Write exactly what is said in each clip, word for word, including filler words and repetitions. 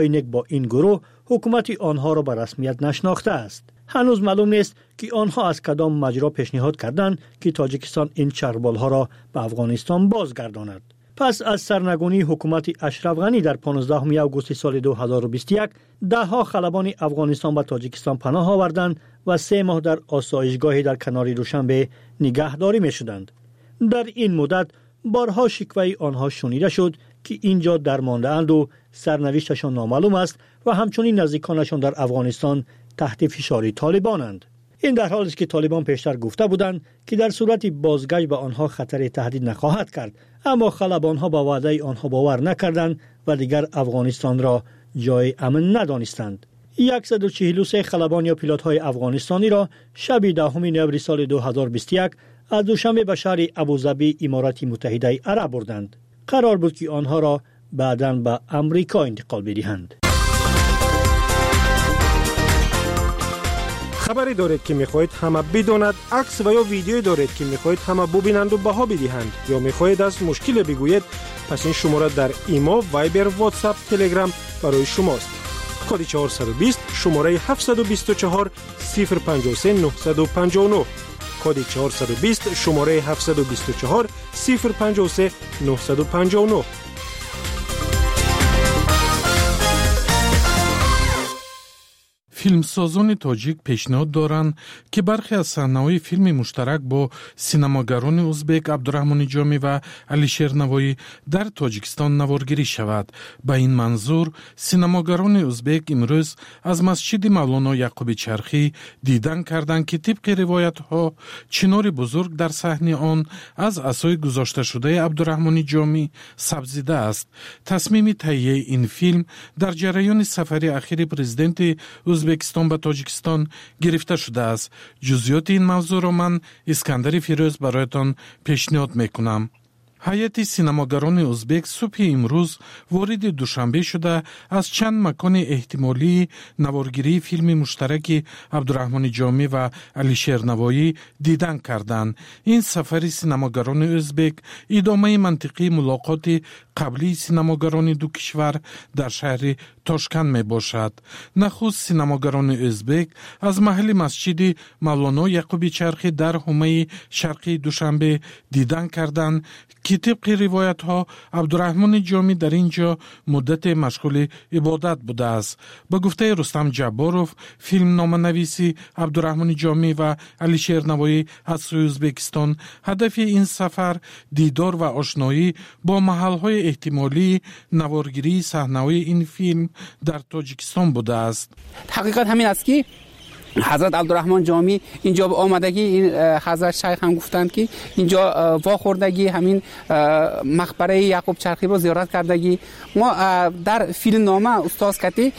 اینک با این گروه حکومت آنها را به رسمیت نشناخته است. هنوز معلوم نیست که آنها از کدام مجرا پیشنهاد کردند که تاجیکستان این چربالها را به افغانستان بازگرداند. پس از سرنگونی حکومت اشرف غنی در پانزدهم آگوست سال دو هزار و بیست و یک ده ها خلبان افغانستان به تاجیکستان پناه آوردند و سه ماه در آسایشگاهی در کنار دوشنبه نگهداری می شدند. در این مدت بارها شکوه آنها شنیده شد که اینجا درمانده اند و سرنوشتشان نامعلوم است و همچنین نزدیکانشان در افغانستان تحت فشار طالبانند. این در حالی است که طالبان پیشتر گفته بودند که در صورت بازگشت به آنها خطر تهدید نخواهد کرد، اما خلبانها با وعده آنها باور نکردند و دیگر افغانستان را جای امن ندانستند. صد و چهل و سه خلبان یا پیلوت‌های افغانستانی را شب دهم نوامبر سال دو هزار و بیست و یک از دوشنبه به شهر ابوظبی امارات متحده عرب بردند. قرار بود که آنها را بعداً به امریکا انتقال بدهند. خبری دارید که میخواهید همه بداند، عکس و یا ویدیویی دارید که میخواهید همه ببینند و بها بدهند، یا میخواهید از مشکل بگویید، پس این شماره در ایما، وایبر، واتساپ، تلگرام برای شماست. کد چهارصد و بیست شماره هفتصد و بیست و چهار صفر پنجاه و سه نهصد و پنجاه و نه. کد چهارصد و بیست شماره هفتصد و بیست و چهار صفر پنجاه و سه نهصد و پنجاه و نه. فیلمسازان تاجیک پیشنهاد دارند که برخی از صحنه‌های فیلم مشترک با سینماگران ازبک عبدالرحمن جامی و علیشیر نوایی در تاجیکستان نوارگیری شود. به این منظور سینماگران ازبک امروز از مسجد مولانا یعقوب چرخی دیدن کردند که طبق روایت‌ها چنار بزرگ در صحنه آن از عصای گذاشته شده عبدالرحمن جامی سبزیده است. تصمیم تهیه این فیلم در جریان سفر اخیر پرزیدنت ازبک ازبکستان به تاجیکستان گرفته شده است. جزئیات این موضوع را من اسکندر فیروز برایتان پیشنهاد میکنم. هیئت سینماگران ازبک صبح امروز وارد دوشنبه شده از چند مکان احتمالی نوارگیری فیلم مشترک عبدالرحمن جامی و علیشیر نوایی دیدن کردند. این سفر سینماگران ازبک ادامه منطقی ملاقات قبلی سینماگران دو کشور در شهر تاشکند می باشد. نخست سینماگران ازبک از محل مسجد مولانا یعقوب چرخی در حومه شرقی دوشنبه دیدن کردند که طبق روایت ها عبدالرحمن جامی در اینجا مدت مشغول عبادت بوده است. به گفته رستم جباروف، فیلم نامه نویسی عبدالرحمن جامی و علیشیر نوایی از سوی ازبکستان، هدف این سفر دیدار و آشنایی با محل های احتمالی نوارگیری صحنه‌های این فیلم در تاجیکستان بوده است. حقیقت همین است که حضرت عبدالرحمن جامی اینجا به آمدگی، این حضرت شیخ هم گفتند که اینجا واخوردگی همین مقبره یعقوب چرخی رو زیارت کردگی. ما در فیلم نامه استاد کتی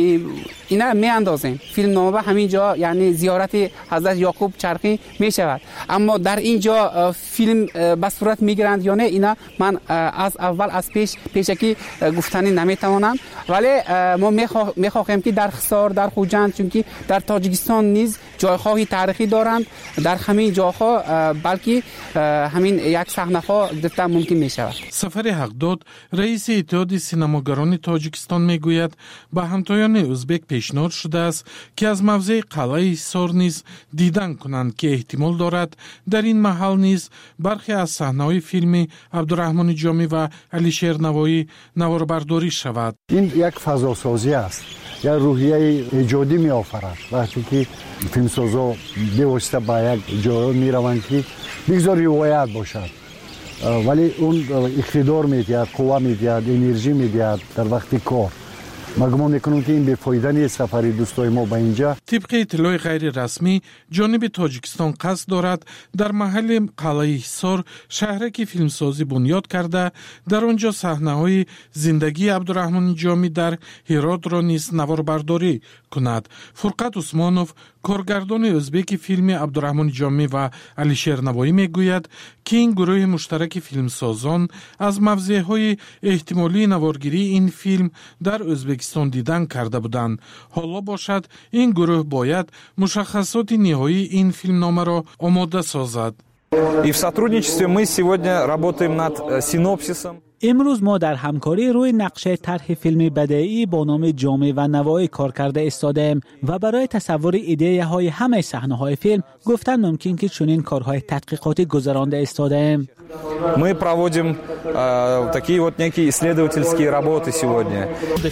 اینا می اندازیم. فیلم نامه همین جا یعنی زیارت حضرت یعقوب چرخی می شود، اما در اینجا فیلم به صورت می گیرند یا نه اینا من از اول از پیش پیشکی گفتنی نمی توانم، ولی ما می خواهیم که در خسار، در خوجند، چون که در تاجیکستان نیز جایخواهی تاریخی دارند، در همین جاها بلکه همین یک صحنه ها دیدن ممکن می شود. سفر حقداد رئیس اتحاد سینماگران تاجیکستان می گوید به همتایان ازبک پیشنهاد شده است که از موضع قلعه حصار نیز دیدن کنند که احتمال دارد در این محل نیز برخی از صحنه‌های فیلم عبدالرحمن جامی و علیشیر نوایی نواربرداری شود. این یک فضاسازی است، یا روحیه ایجادی می آفرد. وقتی که فیلمسازا به واسطه به یک جای می روند که بگذار روایت باشد، ولی اون اقتدار می دهد، قوه می دهد، انرژی می دهد در وقت کار. ما گمان میکنم که این بی‌فایده نیست سفر دوستای ما به اینجا. طبق اطلاع غیر رسمی جانب تاجیکستان قصد دارد در محل قلعه حصار شهرکی فیلمسازی بنیاد کرده، در آنجا صحنه‌های زندگی عبدالرحمن جامی در هرات را نیز نواربرداری کند. فرقت عثمانوف، کارگردان ازبک فیلم عبدالرحمن جامی و علیشیر نوایی میگوید که این گروه مشترک فیلمسازان از موضع‌های احتمالی نوارگیری این فیلم در ازبکستان دیدن کرده بودند. حالا باشد این گروه باید مشخصات نهایی این فیلم نامه را آماده سازد. И в сотрудничестве мы сегодня работаем над синопсисом. امروز ما در همکاری روی نقشه طرح فیلم بدیعی با نام جامه و نوای کار کرده ایستادیم و برای تصور ایده های همه صحنه های فیلم گفتن ممکن که چنین کارهای تحقیقاتی گذرانده ایستادیم. Мы проводим э, такие вот некие исследовательские работы сегодня.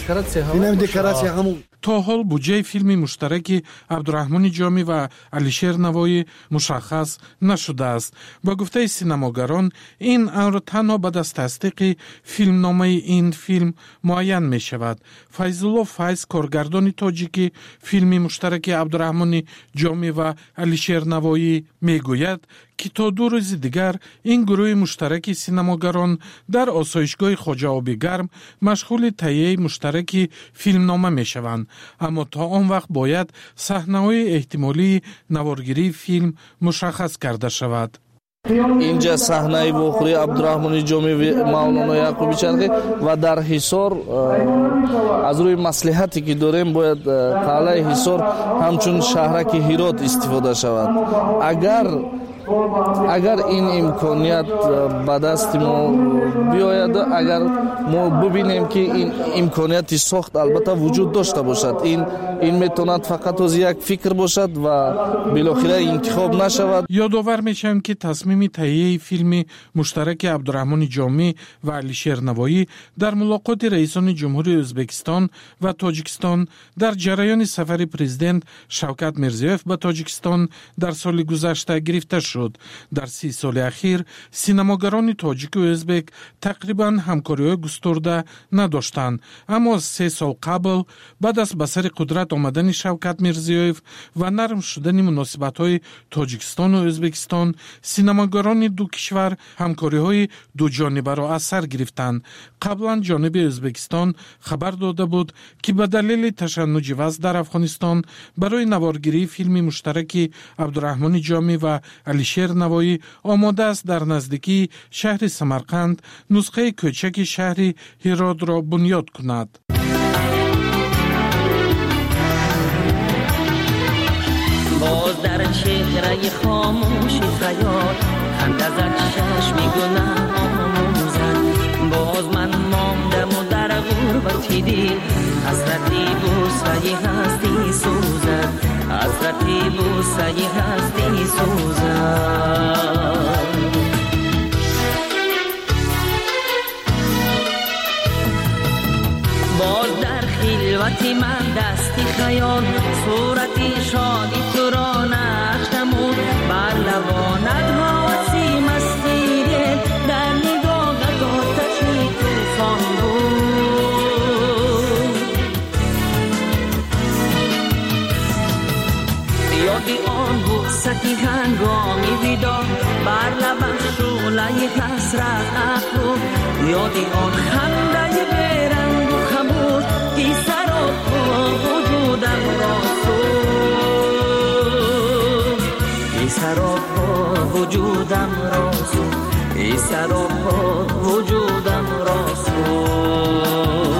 تا حال بودجه فیلم مشترک عبدالرحمن جامی و علیشیر نوایی مشخص نشده است. با گفته سینماگران این امر تنها بعد از تصدیق فیلمنامه این فیلم معین می شود. فیض‌الله فیض کارگردان تاجیکی فیلم مشترک عبدالرحمن جامی و علیشیر نوایی می گوید که تا دو روز دیگر این گروه مشترک سینماگران در آسایشگاه خواجه آبی گرم مشغول تهیه مشترک فیلمنامه می شوند. اما تا آن وقت باید صحنه‌های احتمالی نوارگیری فیلم مشخص کرده شود. اینجا صحنه وخوری عبدالرحمن جامی و مولانا یعقوبی چرخی و در حصار از روی مصلحتی که داریم باید قلعه حصار همچون شهرک هرات استفاده شود. اگر اگر این امکانیت به دست ما بیاید، اگر ما ببینیم که این امکانیت ساخت البته وجود داشته باشد، این این میتواند فقط از یک فکر باشد و بالاخره انتخاب نشود. یادآور میشم که تصمیم تهیه فیلم مشترک عبدالرحمن جامی و علیشیر نوایی در ملاقات رئیسان جمهوری ازبکستان و تاجیکستان در جریان سفر پرزیدنت شوکت میرزیوف به تاجیکستان در سال گذشته گرفته شد. در سی سال اخیر سینماگران تاجیک و ازبک تقریبا همکاری‌های گسترده نداشتند، اما از سه سال قبل بعد از به سر قدرت آمدن شوکت میرزیوف و نرم شدن مناسبت‌های تاجیکستان و ازبکستان، سینماگران دو کشور همکاری‌های دو جانبه را از سر گرفتند. قبلا جانب ازبکستان خبر داده بود که به دلیل تشنج وضع در افغانستان برای نوارگیری فیلم مشترک عبدالرحمن جامی و علیشیر نوایی آماده است در نزدیکی شهر سمرقند نسخه کوچک شهر هرات را بنیاد کند. باز در چهره خاموش خیال خنده زد چشمی گناه آموزد. باز من ماندم و در غربتی دل حسرتی بوسه هستی سوزد، حسرتی بوسه هستی سوزد. باز در خلوتی من دستی خیال صورتی شادی تو را نشتمون بر لبانت حاسی مستی دل در نگاهت آتشی توفان بود. یادی آن بوستی هنگامی ویدا بر لبم شعله حسرت افروخت، یادی آن خنده برنگ و خموش که سراب وجودم را سوخت، که سراب وجودم را سوخت، که سراب وجودم را سوخت.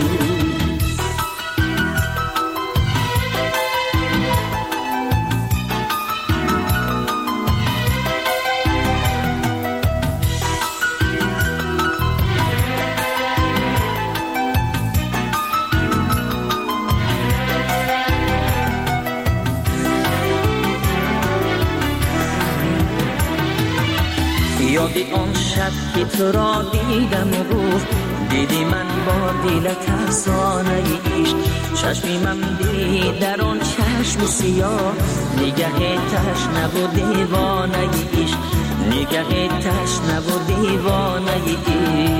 یادی آن شب که تو را دیدم و گفت دیدی من با دلت افسانه عشق، چشمی من دید در آن چشم سیاه نگه تشنه و دیوانه عشق، نگه تشنه و دیوانه عشق.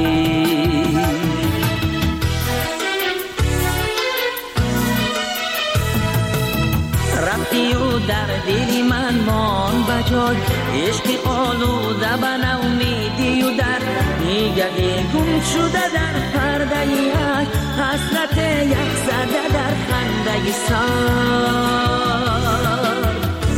رفتی و در دلی من مان بجای عشق آلوده به نومیدی و در نگه گم شده در پرده یک حسرت یک زده در خنده سر.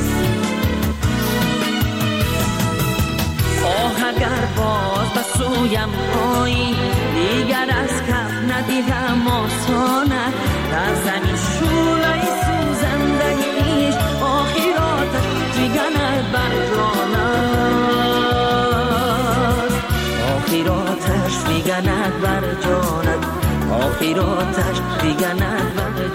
آه اگر باز به سویم آیی دیگر از کف ندیدم آسانه در زمین شوله سوزنده ایش آخراتش دیگنه بر جانست، آخراتش دیگنه خاطراتش دیگه ندور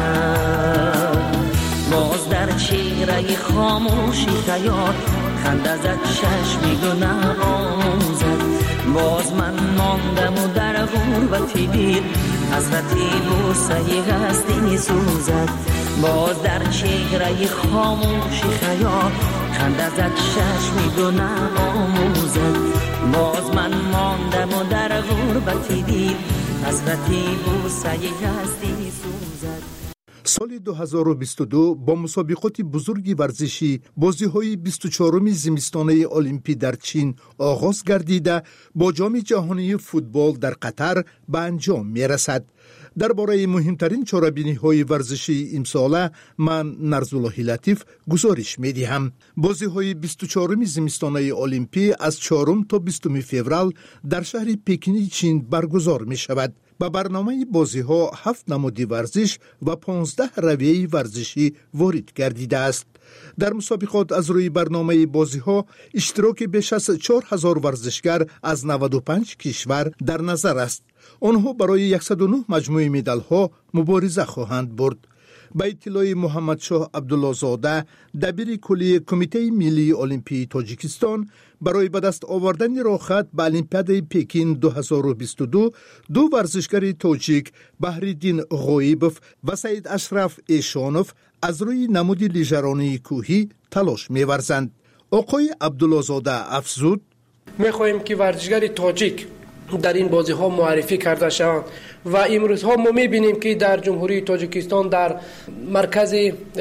جانم. باز در چهره خاموشی خیال خنده زد چشمی گناه آموزد. باز من ماندم و در غربتی دیر حسرتی بوسه هستی می سوزد. باز در چهره خاموشی خیال خنده زد چشمی گناه آموزد. باز من ماندم و در غربتی دیر حسرتی بوسه هستی می سوزد. سال دو هزار و بیست و دو با مسابقات بزرگی ورزشی بازی‌های بیست و چهارم زمستانه المپی در چین آغاز گردیده با جام جهانی فوتبال در قطر به انجام می‌رسد. درباره مهمترین چاره‌بینی‌های ورزشی امساله من نرزالله لطیف گزارش می‌دهم. بازی‌های بیست و چهارم زمستانه المپی از چهارم تا بیستم فوریه در شهر پکین چین برگزار می‌شود. با برنامه بازی‌ها هفت نمودی ورزش و پانزده رویه ورزشی وارد گردیده است. در مسابقات از روی برنامه بازی‌ها اشتراک بیش از چهار هزار ورزشگر از نود و پنج کشور در نظر است. آنها برای صد و نه مجموعه مدال‌ها مبارزه خواهند برد. به اطلاع محمد شاه عبدالله زاده دبیر کلی کمیته ملی المپی تاجیکستان، برای به دست آوردن راحت به المپیاد پکین دو هزار و بیست و دو دو ورزشگر تاجیک بهرالدین غایبوف و سید اشرف ایشانوف از روی نمود لیژرانی کوهی تلاش می‌ورزند. آقای عبدالله زاده افزود: می‌خواهیم که ورزشگر تاجیک در این بازی ها معرفی کرده شوند و امروز ها ما می‌بینیم که در جمهوری تاجیکستان در مرکز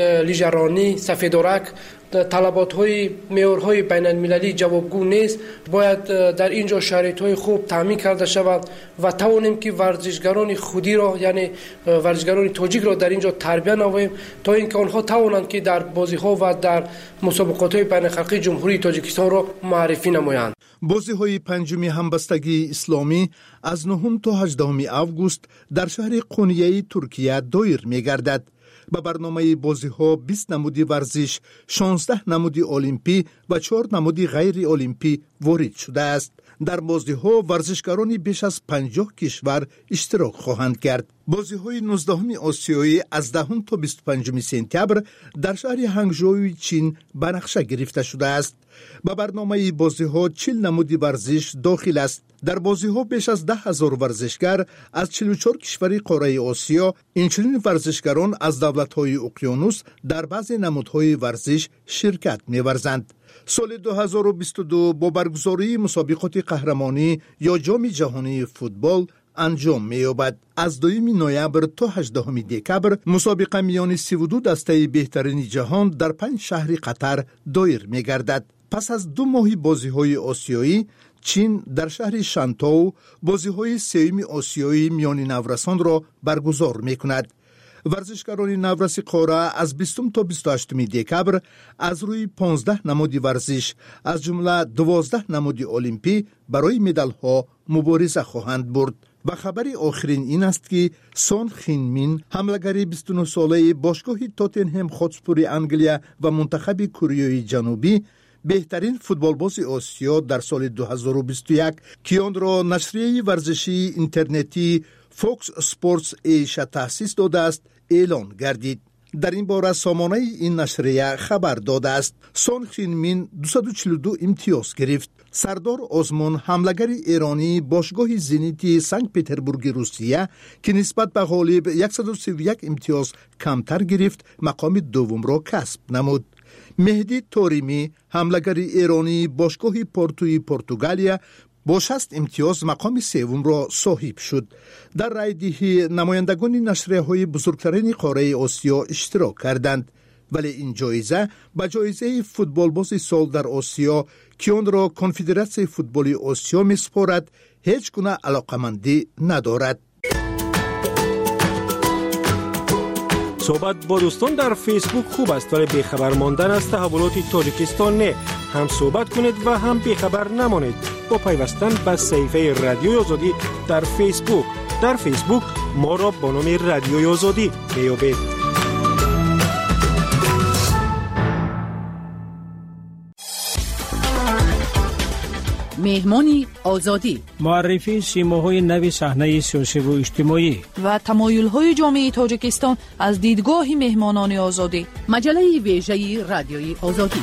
لیژرانی سفیدورک طلبات های معیارهای بین المللی جوابگو نیست. باید در اینجا شرایط های خوب تامین کرده شود و توانیم که ورزشگران خودی را یعنی ورزشگران تاجیک را در اینجا تربیت نماییم تا اینکه آنها توانند که در بازی ها و در مسابقات های بین الخلقی جمهوری تاجیکستان را معرفی نمایند. بازی های پنجم همبستگی اسلامی از نهم تا هجدهم آگوست در شهر قونیه ترکیه دایر می گردد. با برنامه بازی ها بیست نمودی ورزش، شانزده نمودی المپی و چهار نمودی غیر المپی وارد شده است. در بازی ها ورزشکارانی بیش از پنجاه کشور اشتراک خواهند کرد. بازی های نوزدهم آسیایی از دهم تا بیست و پنجم سپتامبر در شهر هنگژو چین به نقشه گرفته شده است. با برنامه بازی ها چهل نمودی ورزش داخل است. در بازی ها بیش از ده هزار ورزشگر از چهل و چهار کشور قاره آسیا، اینچنین ورزشگران از دولت های اقیانوس در بعضی نمودهای ورزش شرکت می ورزند. سال دو هزار و بیست و دو با برگزاری مسابقات قهرمانی یا جام جهانی فوتبال انجام می‌یابد. از دوم نوامبر تا هجدهم دکامبر مسابقه میان سی و دو دسته بهترین جهان در پنج شهر قطر دایر می‌گردد. پس از دو ماه بازی‌های آسیایی، چین در شهر شانتو بازی‌های سوم آسیایی میان نورسان را برگزار می‌کند. ورزشکاران نورس قاره از بیستم تا بیست و هشتم دکامبر از روی پانزده نمودی ورزش از جمله دوازده نمودی المپی برای مدال‌ها مبارزه خواهند برد. و خبر آخرین این است که سون خین-مین، حمله‌گر بیست و نه ساله باشگاه تاتنهم هاتسپور انگلیا و منتخب کره جنوبی، بهترین فوتبالباز آسیا در سال دو هزار و بیست و یک که آن را نشریه ورزشی اینترنتی فوکس اسپورتس ایشا تأسیس داده است، اعلان گردید. در این باره سامانه این نشریه خبر داده است سون خین-مین دویست و چهل و دو امتیاز گرفت. سردار آزمون، حمله‌گر ایرانی باشگاه زنیت سنت پترزبورگ روسیه که نسبت به غالب صد و سی و یک امتیاز کمتر گرفت، مقام دوم را کسب نمود. مهدی طاریمی، حمله‌گر ایرانی باشگاه پورتوی پرتغالیا با شصت امتیاز مقام سوم را صاحب شد. در رایدهی نمایندگان نشریه‌های بزرگترین قاره آسیا اشتراک کردند، ولی این جایزه با جایزه فوتبالباز سال در آسیا که آن را کنفدراسیون فوتبال آسیا می‌سپارد هیچ گونه علاقمندی ندارد. صحبت با دوستان در فیسبوک خوب است، ولی بیخبر ماندن از تحولات تاجیکستان نه. هم صحبت کنید و هم بیخبر نمانید با پیوستن به صفحه رادیوی آزادی در فیسبوک. در فیسبوک ما را با نام رادیوی آزادی میابید. مهمانی آزادی، معرفی سیماهای نوی صحنه سیاسی و اجتماعی و تمایل‌های جامعه تاجیکستان از دیدگاه مهمانان آزادی. مجله ویژه رادیوی آزادی.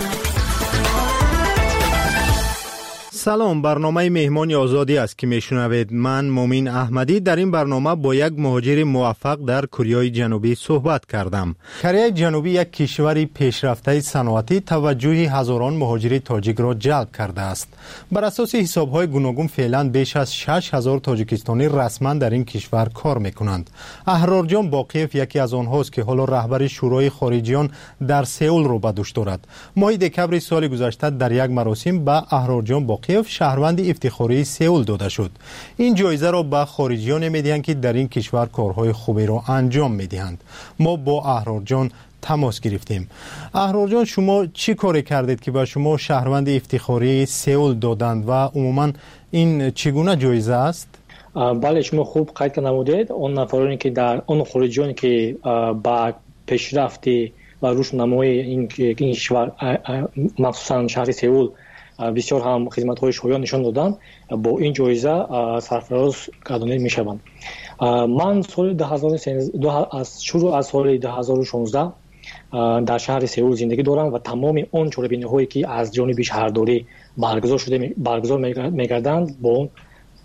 سلام، برنامه مهمان آزادی است که میشنوید. من مومین احمدی در این برنامه با یک مهاجر موفق در کره جنوبی صحبت کردم. کره جنوبی یک کشور پیشرفته صنعتی توجه هزاران مهاجر تاجیک را جلب کرده است. بر اساس حساب‌های گوناگون فعلا بیش از شش هزار تاجیکستانی رسما در این کشور کار میکنند. احرار جان باقیف یکی از آنهاست که حالا رهبر شورای خارجیان در سئول را به دوش دارد. ماه دکمبر سال گذشته در یک مراسم به احرار جان باقیف شهروند افتخاری سئول داده شد. این جایزه را به خارجیان میدهند که در این کشور کارهای خوبی را انجام میدهند. ما با احرار جان تماس گرفتیم. احرار جان، شما چی کاری کردید که به شما شهروند افتخاری سئول دادند و عموما این چگونه جایزه است؟ بله، شما خوب قید نمودید. اون نفرانی که در اون خارجیانی که با پیشرفتی و روشنمایی این کشور مخصوصا شهر سئول بسیار هم خدمت‌های شایان نشان دادن، با این جایزه سرفراز گردانده می‌شوند. من سال دو هزار و سیزده از شروع از سال دو هزار و شانزده در شهر سئول زندگی دارم و تمام اون چاره‌بینی‌هایی که از جانب شهرداری برگزار شده برگزار می‌گردند با اون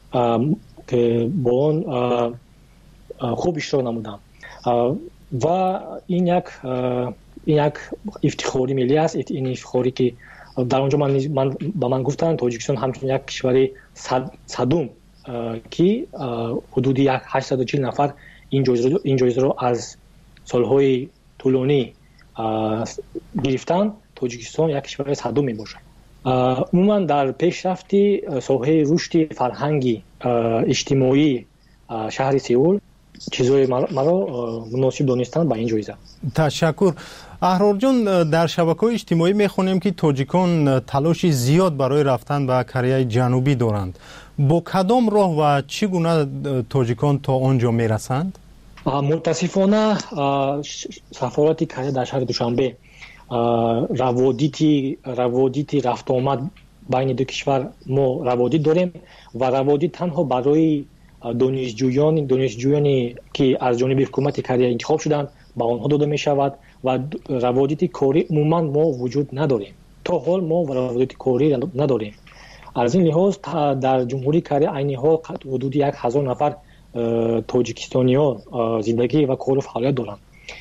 با اون خوب اشتراک نمودم و این یک این یک افتخاری ملی است. این افتخاری که در اونجا من من با من گفتن تاجیکستان همچنین یک کشور صد صدوم که حدود یک هشتصد و چهل نفر این جایزه رو این جایزه رو از سالهای طولانی گرفتن. تاجیکستان یک کشور صدوم می باشد. عموما در پیشرفتی ساحه رشد فرهنگی اجتماعی شهر سئول چیزهای مرا مناسب دانستن با این جایزه. تشکر. احرار جان، در شبکه‌های اجتماعی میخونیم که تاجیکان تلاش زیاد برای رفتن به کره جنوبی دارند. با کدام راه و چگونه تاجیکان تا آنجا میرسند؟ متاسفانه سفارت کره در شهر دوشنبه روادیتی روادیتی رفت آمد بین دو کشور ما روادید داریم و روادید تنها برای دانشجویان دانشجویانی که از جانب حکومت کره انتخاب شدند با آنها داده می شود و روادید کاری عموما ما وجود نداریم. تا حال ما روادید کاری نداریم. از این لحاظ در جمهوری کره عین حال حدود یک هزار نفر تاجیکستانیان زندگی و کار و فعالیت دارند.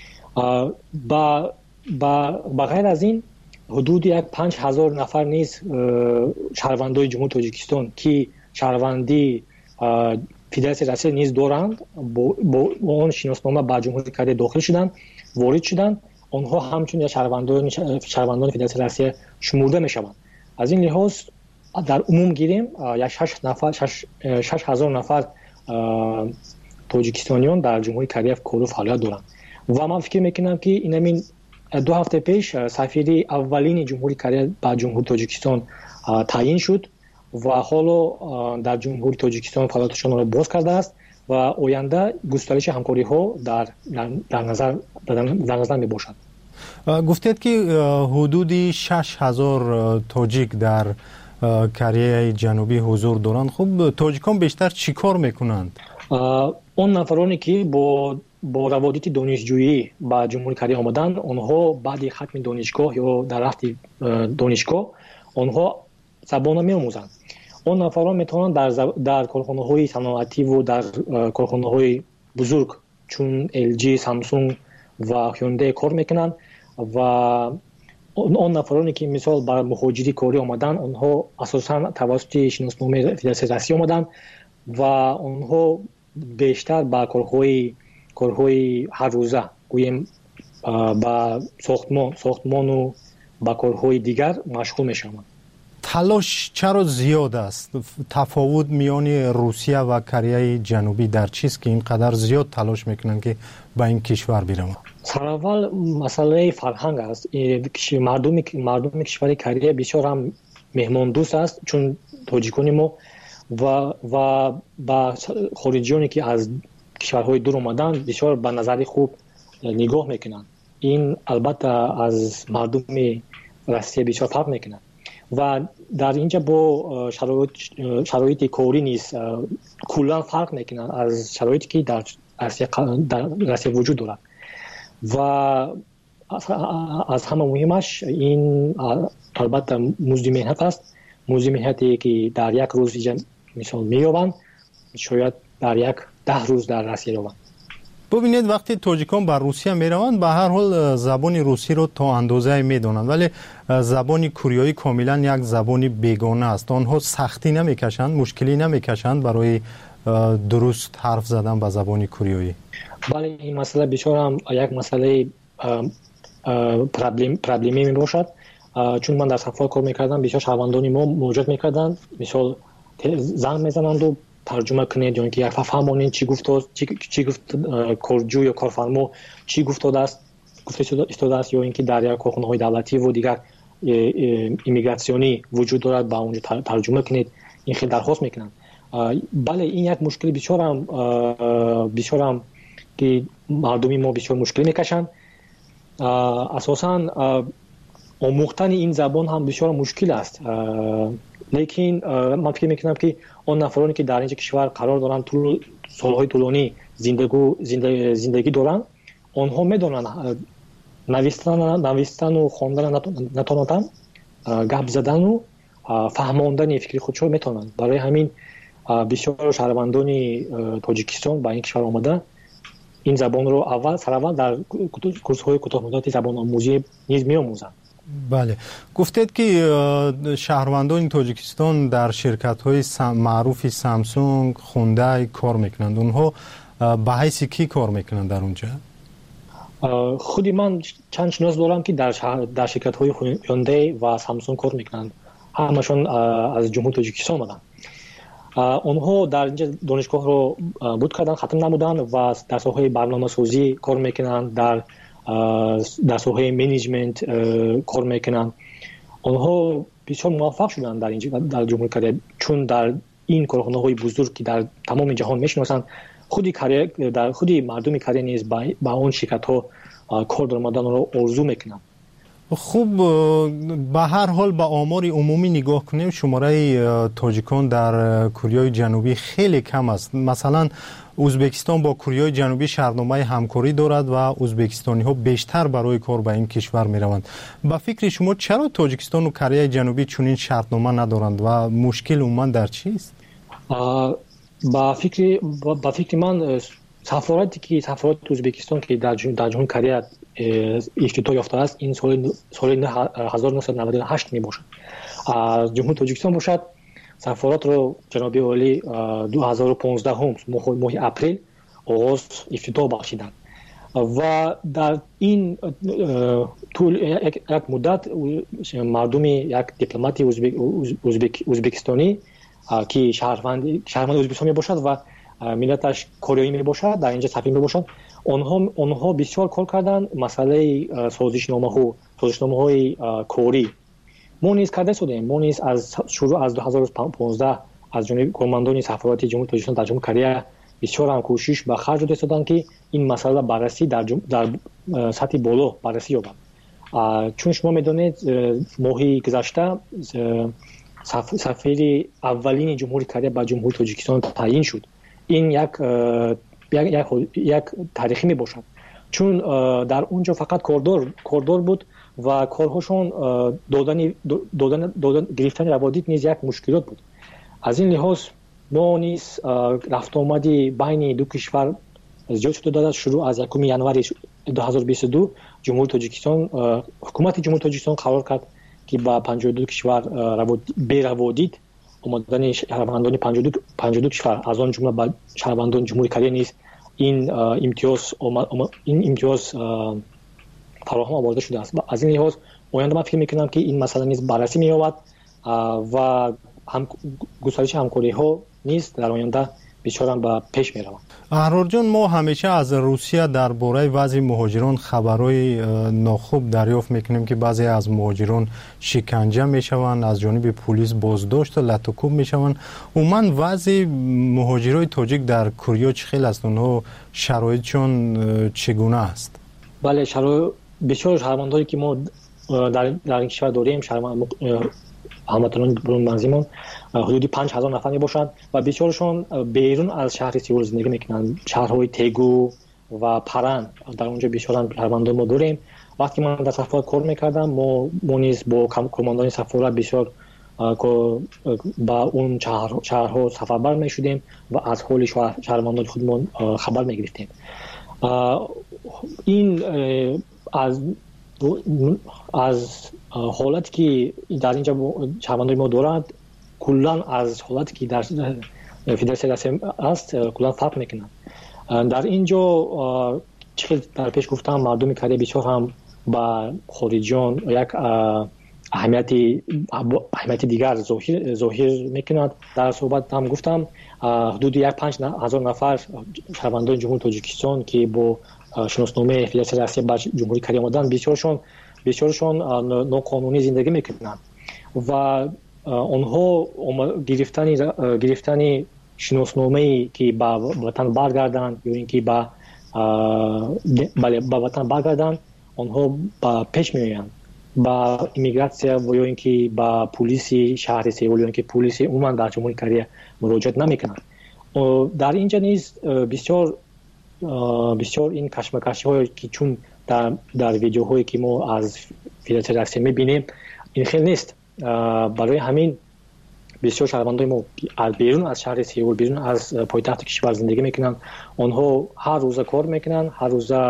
با با غیر از این حدود یک پنج هزار نفر نیز شهروندان جمهوری تاجیکستان که شهروندی فدراسیون روسیه نیز دارند با, با اون شناسنامه با جمهوری کره داخل شدند، وارد شدند. آنها همچنین شهروندان شهروندان فدراسیون روسیه شمرده میشوند. از این لحاظ در عموم گیریم یک شش نفر شش, شش هزار نفر تاجیکستانیان در جمهوری کره کار و فعالیت دارند و من فکر میکنم که این همین دو هفته پیش سفیر اولین جمهوری کره با جمهوری تاجیکستان تعیین شد و حالا در جمهوری تاجیکستان فعالیتشان را باز کرده است و آینده گسترش همکاری ها در در نظر در نظر می باشد. گفتید که حدود شش هزار تاجیک در کره جنوبی حضور دارند. خب تاجیکان بیشتر چی کار میکنند؟ اون نفرانی که با با روابط دانشجویی با جمهوری کره آمدند، آنها بعد ختم دانشگاه یا در رفت دانشگاه آنها زبان می‌آموزند. اون نفران میتونن در زب... در کارخانه‌های صنعتی و در کارخانه‌های بزرگ چون ال جی، سامسونگ و هیوندای کار میکنن و اون نفرانی که مثال برای مهاجری کاری آمدن، آنها اساساً توسط شناسنامه فدراسیون روسیه آمدن و آنها بیشتر با کارهای کارهای هر روزه گوییم با ساختمان ساختمان و با کارهای دیگر مشغول میشوند. تلاش چرا زیاد است؟ تفاوت میان روسیه و کره جنوبی در چیست که اینقدر زیاد تلاش میکنن که با این کشور بیرون؟ سراول مسئله فرهنگ است. مردم مردم کشور کره بسیار هم مهمان دوست است، چون تاجیکان ما و و با خارجیانی که از کشورهای دور آمدن بسیار با نظر خوب نگاه میکنن. این البته از مردم روسیه بسیار فرق میکنه و در اینجا با شرایط شرایط کاری نیست کلا فرق میکنن از شرایطی که در آسیا در آسیا وجود دارد و از همه مهمش این البته مزد مهنت است. مزد مهنتی که در یک روز مثال مییابند شاید در یک ده روز در آسیا یابند. ببینید وقتی تاجیکان بر روسیه میروند به هر حال زبان روسی رو تا اندازه میدونند ولی زبان کوریایی کاملا یک زبان بیگانه است. آنها سختی نمیکشند، مشکلی نمیکشند برای درست حرف زدن به زبان کوریایی. بله این مسئله بسیار هم یک مسئله پرابلم پرابلمی می باشد چون من در صفحه کار میکردم بسیار شهروندانی ما مراجعه میکردند مثال زنگ میزنند و ترجمه کنید یا اینکه یک فهمونید چی گفت چی, چی گفت کارجو یا کارفرما چی گفته است گفته استاد است یا اینکه در یک کارخانه‌های دولتی و دیگر ایمیگراسیونی وجود دارد با اونجا ترجمه کنید این خیلی درخواست میکنند. بله این یک مشکل بسیار هم بسیار هم که مردمی ما بسیار مشکل میکشند. اساساً آموختن این زبان هم بسیار مشکل است لیکن من فکر میکنم که آن نفرانی که در این کشور قرار دارند طول سالهای طولانی زندگی زندگی زندگی دارند آنها میدونن نوشتن نوشتن و خواندن نتونن گپ زدن و فهماندن فکر خودشو میتونن. برای همین بسیار شهروندان تاجیکستان با این کشور آمده این زبان رو اول سر اول در کورس‌های کوتاه مدت زبان آموزی نیز می‌آموزند. بله گفتید که شهروندان تاجیکستان در شرکت‌های معروف سامسونگ، خوندای کار میکنند. اونها به حیث کی کار میکنند در اونجا؟ خودی من چند شناس دارم که در در شرکت‌های هیوندای و سامسونگ کار میکنند. همشون از جمهوری تاجیکستان آمدند. اونها در اینجا دانشگاه رو بود کردن ختم نمودن و در ساحه برنامه‌سازی کار میکنند در در ساحه منیجمنت کار میکنند. اونها بسیار موفق شدن در اینجا در جمهوری کره چون در این کارخانه‌های بزرگ که در تمام جهان میشناسند خودی کره در خودی مردم کره نیز با اون شرکت‌ها کار درآمدن رو آرزو میکنند. خوب به هر حال با آمار عمومی نگاه کنیم شماره تاجیکان در کوریای جنوبی خیلی کم است. مثلا ازبکستان با کوریای جنوبی شرطنامه همکاری دارد و ازبکستانی ها بیشتر برای کار به این کشور می روند. با فکر شما چرا تاجیکستان و کره جنوبی چنین شرطنامه ندارند و مشکل عموما در چیست؟ با فکر با فکر من سفارتی که سفارت ازبکستان که در در جمهوری کره افتتاح یافته است این سال سال هزار و نهصد و نود و هشت می باشد. از جمهوری تاجیکستان باشد سفارت رو جناب عالی دو هزار و پانزده هم ماه اپریل آغاز افتتاح بخشیدند و در این طول یک مدت مردم یک دیپلمات ازبک ازبکستانی که شهروند شهروند ازبکستان باشد و ملتش کوریایی می باشد در اینجا سفیر می باشد آنها آنها بسیار کار کردند مسئله سازشنامه ها سازشنامه های کوری ما نیز کرده شدیم. ما نیز از شروع از دو هزار و پانزده از جانب کارمندان سفارت جمهوری تاجیکستان در جمهوری کره بسیار هم کوشش به خرج دادند که این مسئله بررسی در جم... در سطح بالا بررسی یابد. چون شما میدونید ماهی گذشته سف... سفیر اولین جمهوری کره به جمهوری تاجیکستان تعیین شد. این یک یک یک, یک تاریخی می باشد چون در اونجا فقط کاردار کاردار بود و کارهاشون دادن دادن دادن گرفتن روابط نیز یک مشکلات بود. از این لحاظ ما نیز رفت آمدی بین دو کشور زیاد شده داده. شروع از یکم ژانویه دو هزار و بیست و دو جمهوری تاجیکستان حکومت جمهوری تاجیکستان قرار کرد که با پنجاه و دو کشور به روابط آمدن شهروندان پنجاه و دو کشور از آن جمله با شهروندان جمهوری کره نیز این امتیاز این امتیاز فراهم آورده شده است. از این لحاظ آینده من فکر میکنم که این مسئله نیز بررسی می‌یابد و هم گسترش همکاری ها نیز در آینده بسیار به پیش می‌رود. احرار جان ما همیشه از روسیه درباره وضع مهاجران خبرهای ناخوب دریافت میکنیم که بعضی از مهاجران شکنجه میشوند از جانب پلیس بازداشت و لطوکوب میشوند. عموما وضع مهاجرای تاجیک در کوریا چه خیلی است؟ اونها شرایطشون چگونه است؟ بله شرایط بسیار شرمندهایی که ما در در این کشور داریم شرمند ҳамватанони бурунмарзимон ҳудуди панҷ ҳазор нафар мебошанд ва бисёршон берун аз шаҳри Сеул зиндагӣ мекунанд. Шаҳрҳои Тегу ва Паран, дар онҷо бисёран шаҳрвандони мо дорем. вақте ман дар сафорат кор мекардам, мо мо низ бо кормандони сафорат бисёр ба он шаҳрҳо сафарбар мешудем ва аз ҳоли шаҳрвандони худмон хабар мегирифтем. ин аз аз ҳолате ки дар инҷа шаҳрвандони мо дорад куллан аз ҳолате ки дар Федератсияи Россия аст куллан фарқ мекунад. дар инҷо чӣ хел дар пеш гуфтам, мардуми Корея бисёр ҳам ба хориҷиён як аҳамияти аҳамияти дигар зоҳир мекунад. дар суҳбат ҳам гуфтам ҳудуди як панҷ ҳазор нафар шаҳрвандони ҷумҳури Тоҷикистон ки бо шиносномаи Федератсияи Россия ба ҷумҳури Корея омаданд, бисёршон бисёршон ноқонунӣ зиндагӣ мекунанд ва онҳо гирифтани гирифтани шиносномае ки ба ватан баргарданд ё ин ки ба бале ба ватан баргарданд, онҳо ба пеш меоянд ба иммигратсия ё ин ки ба полиси шаҳри Сеул ё ин ки полиси умуман дар ҷумҳури Корея муроҷиат намекунанд. дар инҷа низ бисёр бисёр ин кашмакашиҳое ки чун дар дар видеоҳое ки мо аз Федератсияи Россия мебинем, ин хел нест. барои ҳамин бисёр шаҳрвандони мо аз берун аз шаҳри Сеул, берун аз пойтахти кишвар зиндагӣ мекунанд. онҳо ҳар рӯза кор мекунанд, ҳар рӯза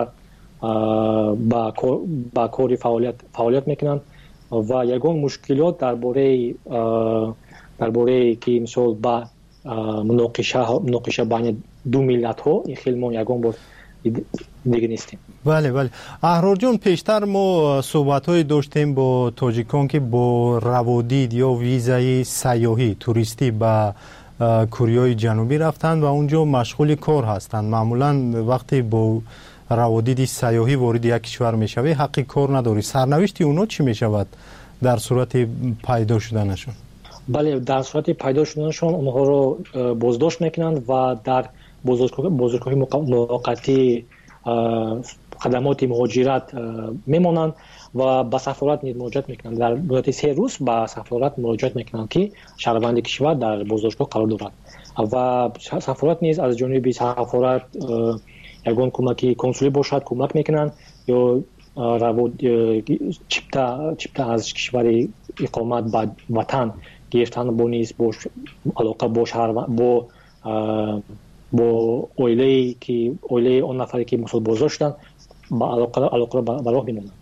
ба кори фаъолият фаъолият мекунанд ва ягон мушкилот дар бораи дар бораи ки мисол ба муноқиша муноқиша байни ду миллатҳо, ин хел мо ягон бор дига нестем. бале бале аҳрорҷон, пештар мо суҳбатҳое доштем бо тоҷикон ки бо раводид ё визаи сайёҳӣ туристӣ ба Кореяи ҷанубӣ рафтанд ва онҷо машғули кор ҳастанд. маъмулан вақте бо раводиди сайёҳӣ вориди як кишвар мешавӣ, ҳаққи кор надорӣ. сарнавишти онҳо чӣ мешавад дар сурати пайдо шуданашон? бале дар сурати пайдо шуданашон онҳоро боздошт мекунанд ва дар бозоргоҳи муваққатӣ хадамоти муҳоҷират мемонанд ва ба сафорат низ муроҷиат мекунанд. дар муддати се рӯз ба сафорат муроҷиат мекунанд ки шаҳрванди кишвар дар боздоштгоҳ қарор дорад ва сафорат низ аз ҷониби сафорат ягон кӯмаки консулӣ бошад кӯмак мекунанд ё чипта чипта аз кишвари иқомат ба ватан гирифтан бо низ бо алоқа бо шаҳрванд бо бо оилае ки оилаи он нафаре ки мусол боздошт шуданд ба алоқа ба роҳ мемонанд.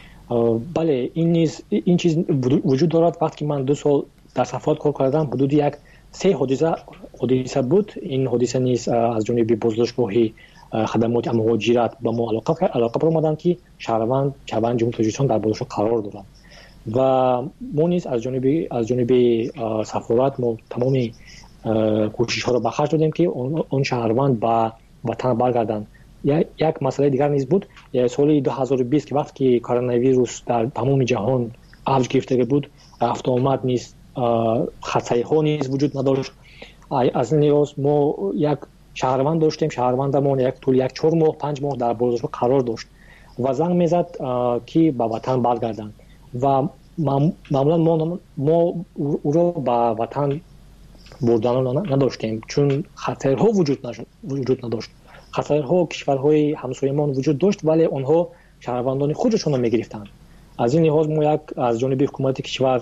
бале ин низ ин чиз вуҷуд дорад. вақте ки ман ду сол дар сафорат кор кардам, ҳудуди як се ҳодиса ҳодиса буд. ин ҳодиса низ аз ҷониби боздоштгоҳи хадамоти муҳоҷират ба мо алоқа баромаданд ки шаҳрванд шаҳрванди ҷумҳури Тоҷикистон дар боздоштгоҳ қарор дорад ва мо низ аз ҷониби аз ҷониби сафорат мо тамоми кӯшишҳоро ба харҷ додем ки он шаҳрванд ба ватан баргарданд. як масъалаи дигар низ буд. соли ду ҳазору бист ки вақте ки коронавирус дар тамоми ҷаҳон авҷ гирифтага буд, рафтуомад низ хатсариҳо низ вуҷуд надошт. аз ин лиҳоз мо як шаҳрванд доштем. шаҳрвандамон як тӯли як чор моҳ панҷ моҳ дар боздоштгоҳ қарор дошт ва занг мезад ки ба ватан баргарданд ва маъмулан мо ӯро ба ватан бурдан надоштем, чун хатарҳо вуҷуд надошт. хатарҳо кишварҳои ҳамсоямон вуҷуд дошт, вале онҳо шаҳрвандони худашонро мегирифтанд. аз ин лиҳоз мо як аз ҷониби ҳукумати кишвар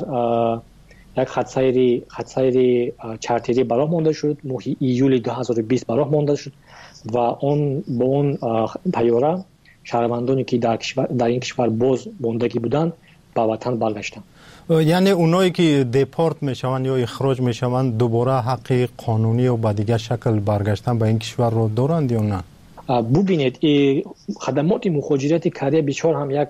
як хатсайри хатсайри чартери ба роҳ монда шуд. моҳи июли ду ҳазору бист ба роҳ монда шуд ва он бо он тайёра шаҳрвандоне ки дар кишвар дар ин кишвар боз мондагӣ буданд ба ватан баргаштанд. яъне онҳое ки депорт мешаванд ё ихроҷ мешаванд дубора ҳаққи қонунӣ ё ба дигар шакл баргаштан ба ин кишварро доранд ё на? бубинед, хадамоти муҳоҷирати Корея бисёр ҳам як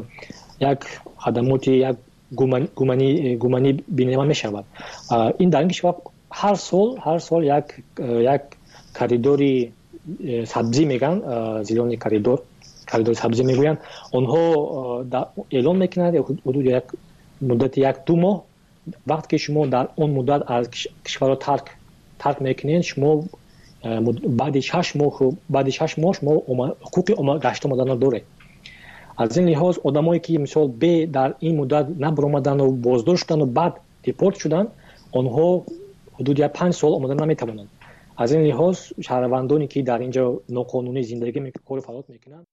як хадамоти як гуманӣ гуманӣ бинема мешавад. ин дар ин кишвар ҳар сол ҳар сол як як коридори сабзӣ мегӯянд, зелёни коридор коридори сабзӣ мегӯянд. онҳо эълон мекунанд ҳудуди як муддати як ду моҳ вақте ки шумо дар он муддат аз кишварро тарк тарк мекунед, шумо баъди шаш моҳ баъди шаш моҳ шумо ҳуқуқи гашта омаданро доред. аз ин лиҳоз одамое ки мисол бе дар ин муддат набаромадану боздошт шуданду баъд دیپورت شدن، آنها حدود یک پنج سال آمدن نمیتوانند. از این لحاظ شهروندانی که در اینجا ناقانونی زندگی میکنند، کار فعالیت میکنند